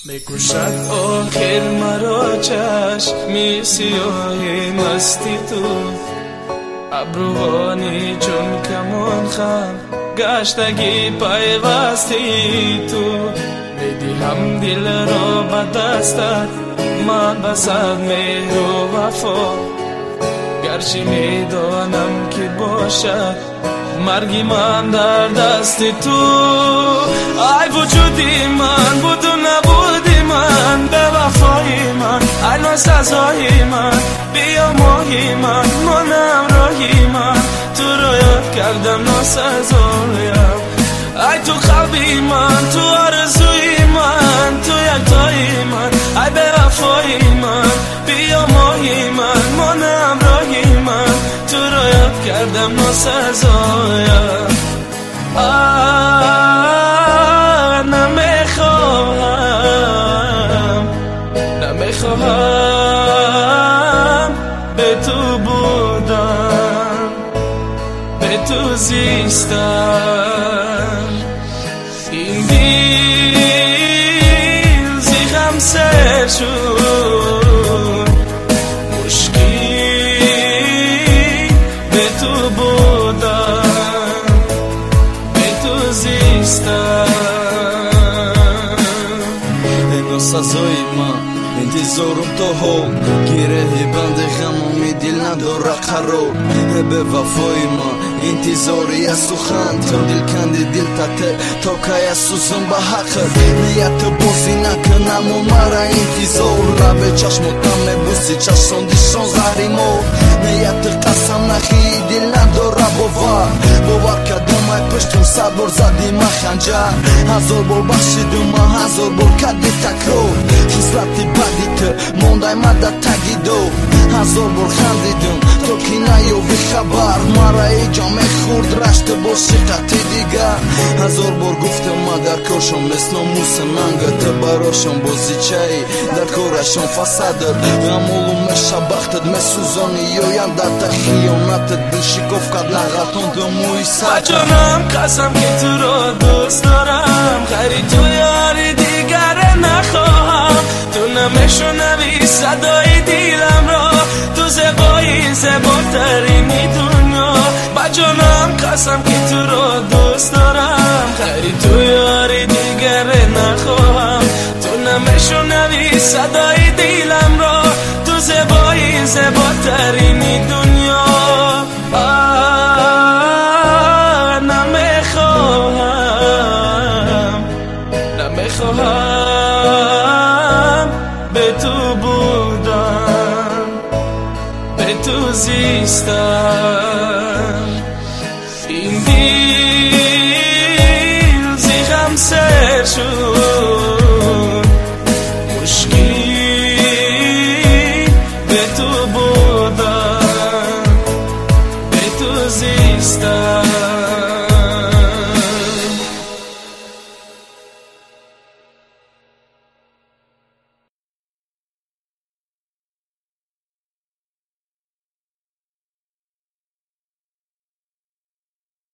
بکشد آخر مرا چشمی سیاه مستی تو، ابروانی چون کمان خم گشتگی پیوستی تو. میدیم دل را به دستت من به صد مهر و وفا، گرچه میدانم که باشد مرگی من در دست تو. ای وجودی من بود و نبودی من، به وفای من الان سزای من، بیا ماهی من مانم راهی من، تو رو یاد کردم ناسزایم. ای تو قلبی من، تو آرزوی من، تو یکتای من، ای به وفای من، بیا ماهی من مانم راهی من، تو رو یاد کردم ناسزایم. نمیخواهم به تو بودم، به تو زیستم. این دل زیغم سر شد، مشکی به تو بودم، به تو زیستم. سزای من انتظارم تو ها گیره بند غمامی دل نداره قرار. به وفای من انتظاری از تو خند تا دل کندی دل تته تا که از سوزم به حق نیت بازی نکنم و مرا انتظار را به چشمتم میبوسی چشاندیشان زهریمو نیت قسم نخی دل نداره باور کردم ای پشتم صد بار زدی من خنجر، هزار بار بخشیدم من هزار بار کردی تکرار. خصلتی بدی که مانده مدت تگیدو، هزار بار خندیدم تو که نیابی خبر، مرا ای جامعه خورد رشت باشی قطعی دیگر. هزار بار گفتم من در کارشم مثل ناموس منگت براشم بازی چایی در کارشم فسادر غمولو میشه بختت مسوزانی یایم در تخیانتت بشکف کد لغتان دموی سر جانم قسم که تو را دوست دارم، خیلی تو یاری دیگر نخواهم، تو نمیشنوی صدای دیلم را، تو زبایی زباترینی دنیا. با جانم قسم که تو را دوست دارم، خیلی تو یاری دیگر نخواهم، تو نمیشنوی صدای دیلم را، تو زبایی زباترینی دنیا. نمیخواهم به تو بودم، به تو زیستم.